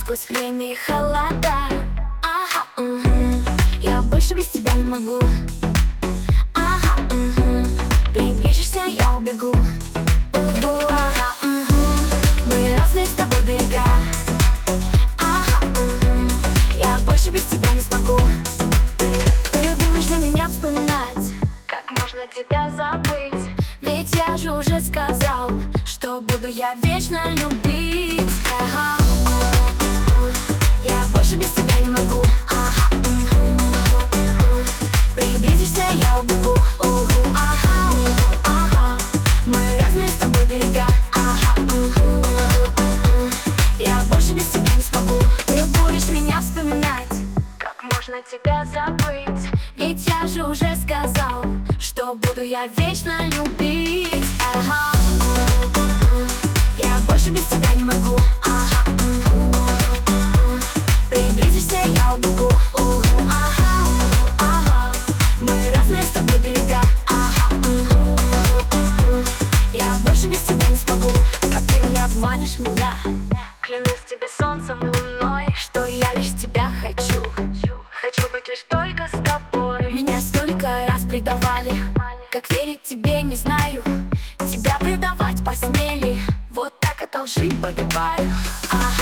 сквозь время и холода. Ага, я больше без тебя не могу. Ага, прибежишься, я убегу. Ага, мы разные с тобой берега. Ага, я больше без тебя не смогу. Ты будешь для меня вспоминать, как можно тебя забыть. Ведь я же уже сказал, что буду я вечно любить. Ага, я больше без тебя не могу. Ага, приблизишься, я убегу. Ага, ага, мы разные с тобой берега. Ага, я больше без тебя не смогу. Ты будешь меня вспоминать, как можно тебя забыть. Ведь я же уже сказал, что буду я вечно любить. Ага, я больше без тебя не могу. Ага, приблизишься, я убегу. Ага, ага, мы разные с тобой берега. Ага, я больше без тебя не смогу. Как ты не обманешь меня, клянусь тебе солнцем и луной, что я лишь тебя хочу. Хочу быть лишь только с тобой. Меня столько раз предавали, как верить тебе не знаю. Тебя предавать посмели, вот так от лжи погибаю. Ага.